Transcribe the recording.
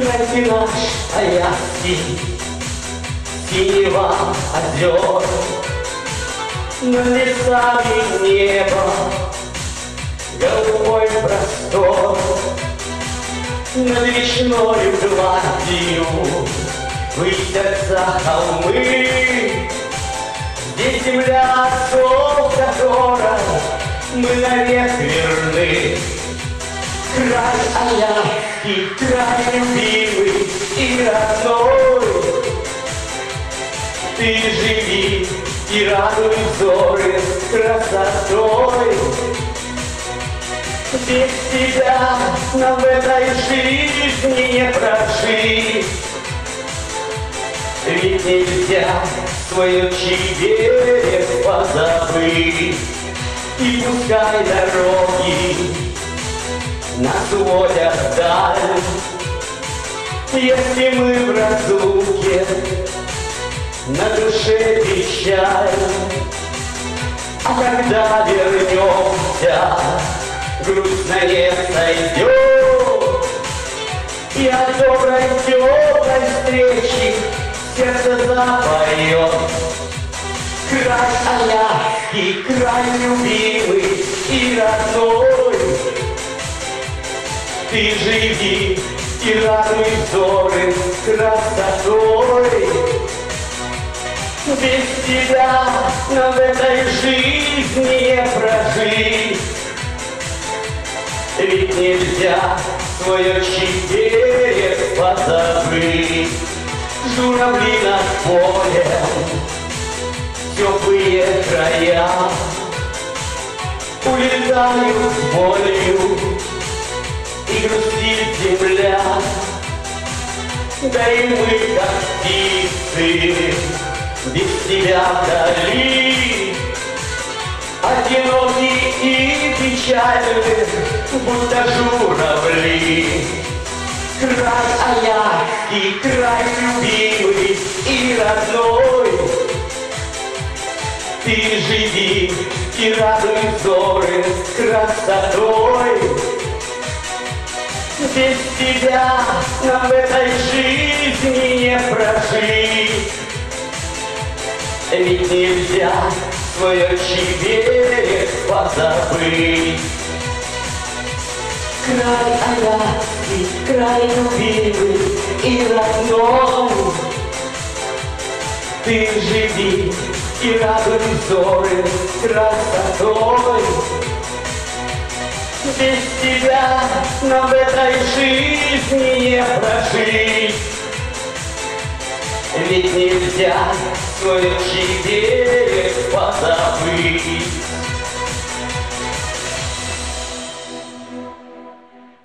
Пейзаж аязский, синева озер, над лесами небо, голубой простор, над речною гладью высятся холмы. Здесь земля, отцов которой мы навек верны. Край аязский, край любимый и родной. Ты живи и радуй взоры красотой. Без тебя нам в этой жизни не прожить. Ведь нельзя свой отчий берег позабыть. И пускай дороги нас уводят вдаль, если мы в разлуке, на душе печаль. А когда вернемся, грустно не сойдет, и от доброй теплой встречи сердце запоет. Край аязский, край любимый и родной. Ты живи и радуй взоры красотой. Без тебя нам в этой жизни не прожить. Ведь нельзя свой отчий берег позабыть. Журавли над полем, теплые края, улетают с болью, и грустит земля. Да и мы, как птицы, без тебя вдали, одиноки и печальны, будто журавли. Край аязский, край любимый и родной. Ты живи и радуй взоры красотой. Без тебя нам в этой жизни не прожить. Ведь нельзя свой отчий берег позабыть. Край аязский, край любимый и родной. Ты живи и радуй взоры красотой. Без тебя нам в этой жизни не прожить. Ведь нельзя свой отчий берег позабыть.